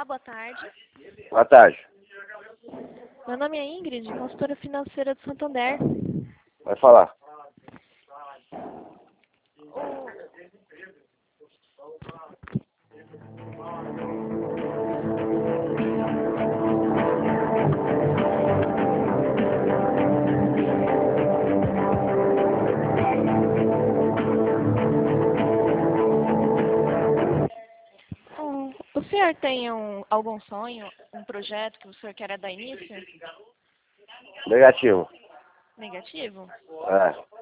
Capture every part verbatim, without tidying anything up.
Olá, boa tarde. Boa tarde. Meu nome é Ingrid, consultora financeira do Santander. Vai falar. O, o senhor tem um, algum sonho, um projeto que o senhor quer dar início? Negativo. Negativo? É.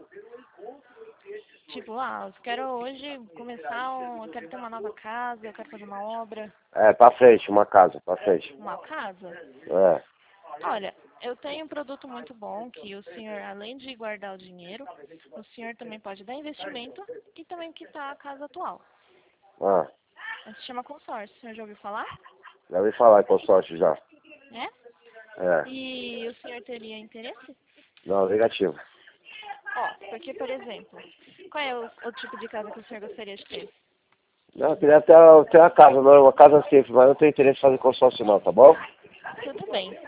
Tipo, ah, eu quero hoje começar, um, eu quero ter uma nova casa, eu quero fazer uma obra. É, pra frente, uma casa, pra frente. Uma casa? É. Olha, eu tenho um produto muito bom que o senhor, além de guardar o dinheiro, o senhor também pode dar investimento e também quitar a casa atual. Ah, Se chama consórcio, o senhor já ouviu falar? já ouvi falar em consórcio já. É? É. E o senhor teria interesse? Não, negativo. Ó, porque, por exemplo, qual é o, o tipo de casa que o senhor gostaria de ter? Não, eu queria ter, ter uma casa, não, uma casa simples, mas não tenho interesse em fazer consórcio não, tá bom? Tudo bem.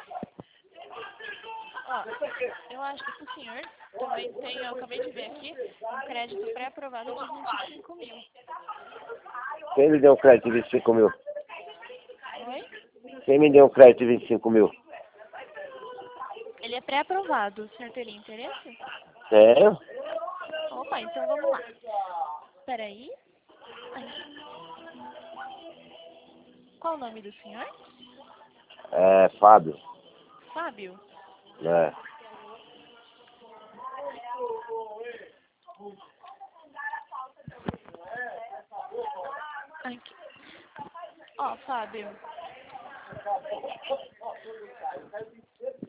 Ó, eu acho que o senhor também tem, eu acabei de ver aqui, um crédito pré-aprovado de vinte e cinco mil. Quem me deu um crédito de vinte e cinco mil? Oi? Quem me deu um crédito de vinte e cinco mil? Ele é pré-aprovado. O senhor teria interesse? Tenho. Opa, então vamos lá. Peraí. Qual o nome do senhor? É, Fábio. Fábio? É. Aqui. Ó, Fábio.